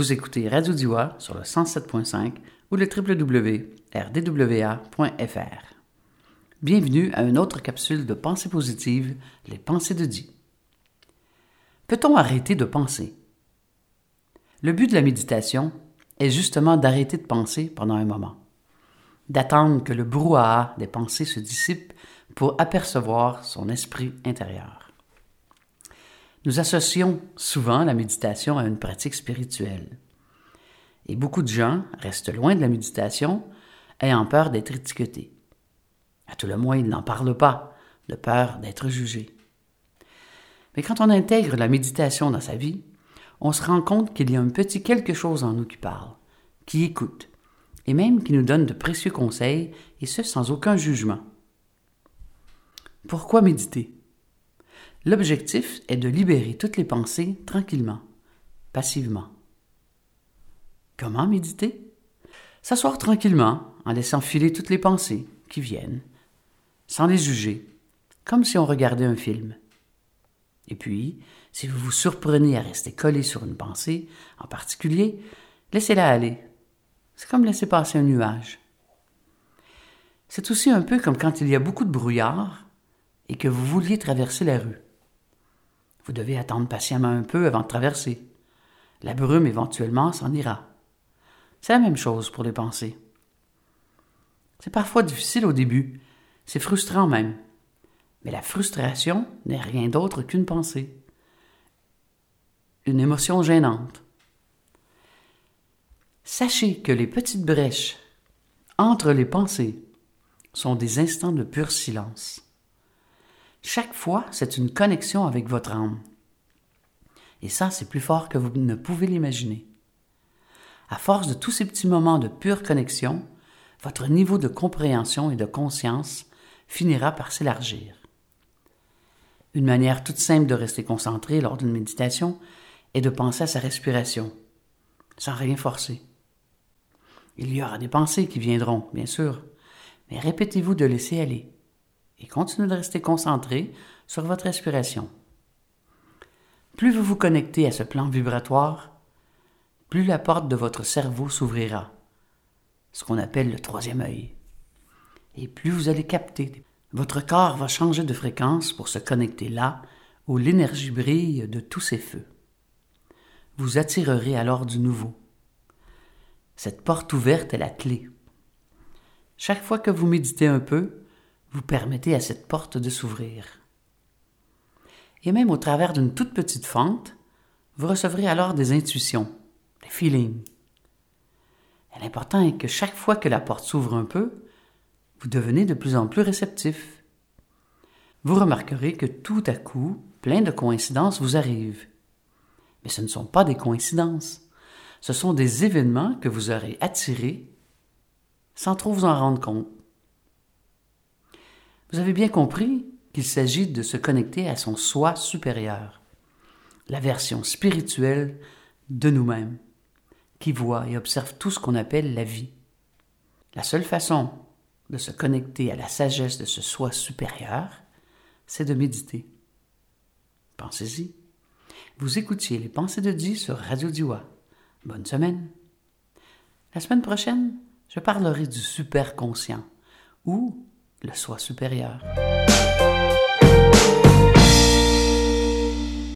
Vous écoutez Radio Diois sur le 107.5 ou le www.rdwa.fr. Bienvenue à une autre capsule de pensée positive, les pensées de Di. Peut-on arrêter de penser? Le but de la méditation est justement d'arrêter de penser pendant un moment, d'attendre que le brouhaha des pensées se dissipe pour apercevoir son esprit intérieur. Nous associons souvent la méditation à une pratique spirituelle. Et beaucoup de gens restent loin de la méditation, ayant peur d'être étiquetés. À tout le moins, ils n'en parlent pas, de peur d'être jugés. Mais quand on intègre la méditation dans sa vie, on se rend compte qu'il y a un petit quelque chose en nous qui parle, qui écoute, et même qui nous donne de précieux conseils, et ce sans aucun jugement. Pourquoi méditer? L'objectif est de libérer toutes les pensées tranquillement, passivement. Comment méditer? S'asseoir tranquillement en laissant filer toutes les pensées qui viennent, sans les juger, comme si on regardait un film. Et puis, si vous vous surprenez à rester collé sur une pensée en particulier, laissez-la aller. C'est comme laisser passer un nuage. C'est aussi un peu comme quand il y a beaucoup de brouillard et que vous vouliez traverser la rue. Vous devez attendre patiemment un peu avant de traverser. La brume, éventuellement, s'en ira. C'est la même chose pour les pensées. C'est parfois difficile au début, c'est frustrant même. Mais la frustration n'est rien d'autre qu'une pensée. Une émotion gênante. Sachez que les petites brèches entre les pensées sont des instants de pur silence. Chaque fois, c'est une connexion avec votre âme. Et ça, c'est plus fort que vous ne pouvez l'imaginer. À force de tous ces petits moments de pure connexion, votre niveau de compréhension et de conscience finira par s'élargir. Une manière toute simple de rester concentré lors d'une méditation est de penser à sa respiration, sans rien forcer. Il y aura des pensées qui viendront, bien sûr, mais répétez-vous de laisser aller. Et continuez de rester concentré sur votre respiration. Plus vous vous connectez à ce plan vibratoire, plus la porte de votre cerveau s'ouvrira, ce qu'on appelle le troisième œil. Et plus vous allez capter, votre corps va changer de fréquence pour se connecter là où l'énergie brille de tous ses feux. Vous attirerez alors du nouveau. Cette porte ouverte est la clé. Chaque fois que vous méditez un peu, vous permettez à cette porte de s'ouvrir. Et même au travers d'une toute petite fente, vous recevrez alors des intuitions, des feelings. Et l'important est que chaque fois que la porte s'ouvre un peu, vous devenez de plus en plus réceptif. Vous remarquerez que tout à coup, plein de coïncidences vous arrivent. Mais ce ne sont pas des coïncidences. Ce sont des événements que vous aurez attirés sans trop vous en rendre compte. Vous avez bien compris qu'il s'agit de se connecter à son soi supérieur, la version spirituelle de nous-mêmes, qui voit et observe tout ce qu'on appelle la vie. La seule façon de se connecter à la sagesse de ce soi supérieur, c'est de méditer. Pensez-y. Vous écoutiez les pensées de Di sur Radio Diois. Bonne semaine. La semaine prochaine, je parlerai du superconscient ou le soi supérieur.